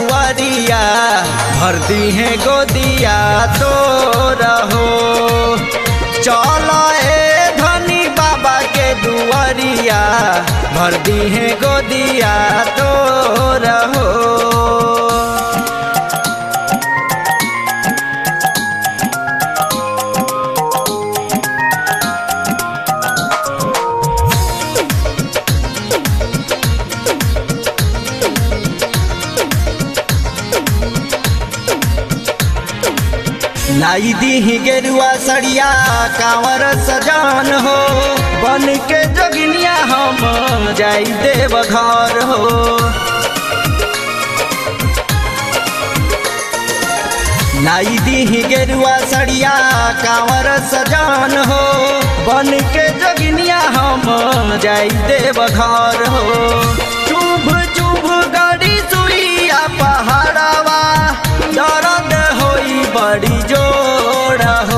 दुआरिया भर दी है गोदिया तो रहो। चलो ए धनी बाबा के दुआरिया भर दी है गोदिया तो रहो। लाई दी गेरुआ सड़िया कांवर सजान हो, बन के जोगिनिया हम जाई देव घर हो। लाई दी गेरुआ सड़िया कांवर सजान हो, बन के जोगिनिया हम जाई देव घर हो। चुभ चुभ गाड़ी सुइया पहाड़वा दर्द होई बड़ी जोड़ हो।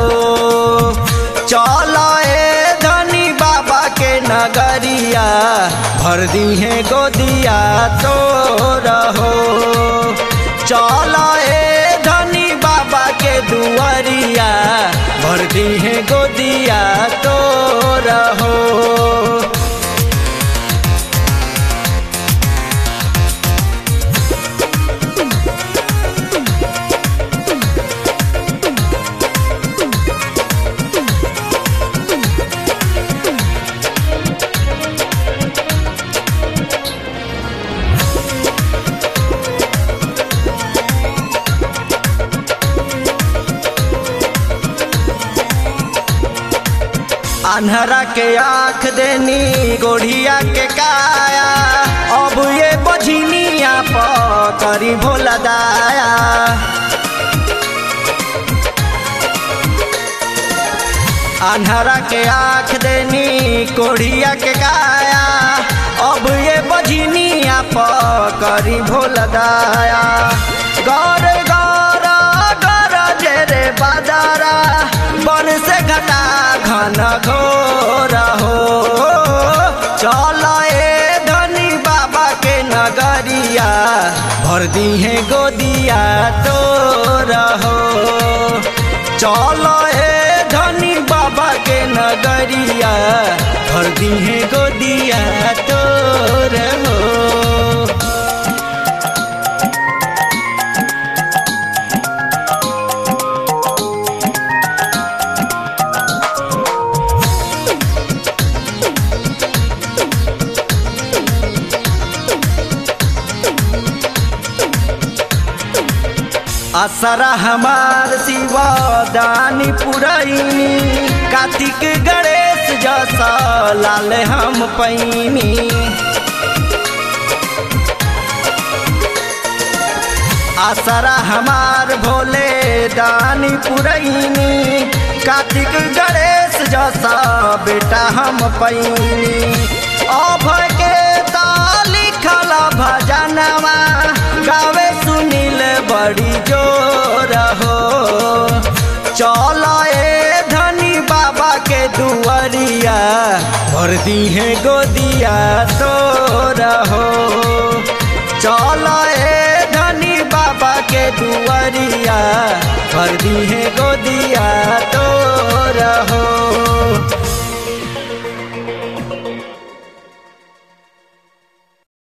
चलो ए धनी बाबा के नगरिया भर दी है गोदिया तो रहो। चलो ए धनी बाबा के दुआरिया भर दी है गोदिया तो रहो। अन्हरा के आँख देनी गोढ़िया के काया, अब ये बझिनिया पकड़ी भोला दाया। अन्हरा के आँख देनी गोढ़िया के काया, अब ये बझिनिया पकड़ी भोला दाया। गौर गौर गौर जेरे बाजारा बन से घटा घन घोर हो। चलो ए धनी बाबा के नगरिया भर दी है गोदिया तो रहो। चलो ए धनी बाबा के नगरिया भर दी है गोदिया तो रहो। असरा हमार शिवा दानी पुरैनी, कार्तिक गणेश जसा लाल हम पैनी। असरा हमार भोले दानी पुरैनी, कार्तिक गणेश जसा बेटा हम पैनी। अभय के लिखल भजनवा गावे सुनील बड़ी जोर हो। चलो ए धनी बाबा के दुआरिया भर दी है गोदिया तो रहो। चलो ए धनी बाबा के दुआरिया भर दी है गोदिया तो रहो।